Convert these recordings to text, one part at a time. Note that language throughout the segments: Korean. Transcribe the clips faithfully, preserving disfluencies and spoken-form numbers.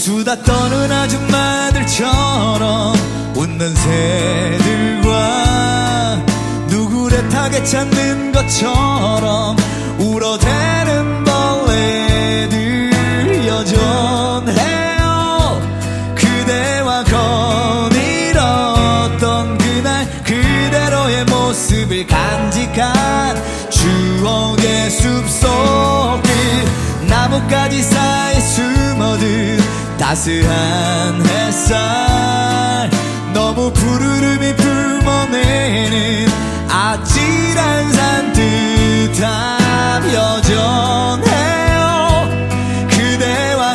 수다 떠는 아줌마들처럼 웃는 새들과 누구를 타게 찾는 것처럼 울어대는 벌레들 여전해요. 그대와 거닐었던 그날 그대로의 모습을 간직한 추억의 숲속들 나뭇가지 사이에 숨어든 따스한 햇살 너무 푸르름이 뿜어내는 아찔한 산뜻함 여전해요. 그대와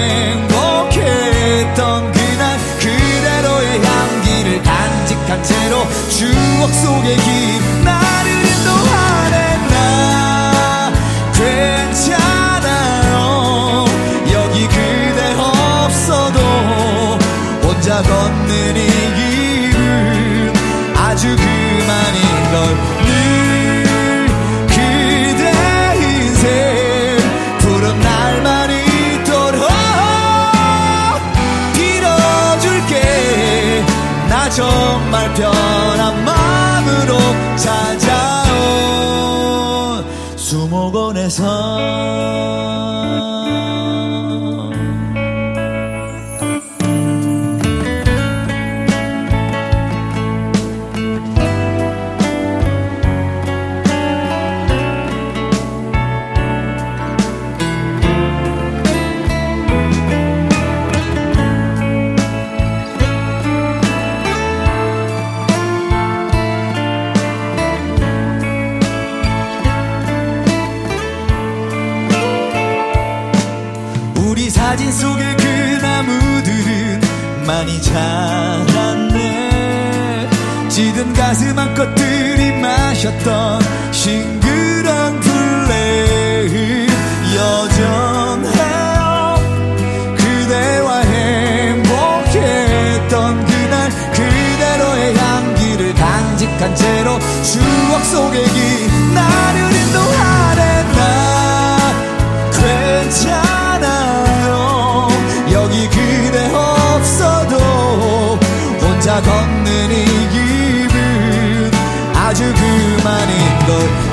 행복했던 그날 그대로의 향기를 간직한 채로 추억 속의 길 나를 인도하네. 나 괜찮아요. 여기 그대 없어도 혼자 걷는 이 길은 아주 그만인걸. 늘 그대 인생 푸른 날만 있도록 빌어줄게. 나 정말 편한 마음으로 찾아온 수목원에서 사진 속의 그 나무들은 많이 자랐네. 찌든 가슴 한껏 들이마셨던 싱그런 플레이 여전해요. 그대와 행복했던 그날 그대로의 향기를 간직한 채로 추억 속의 길 나를 인도하네. 나 괜찮아. 여기 그대 없어도 혼자 걷는 이 길은 아주 그만인걸.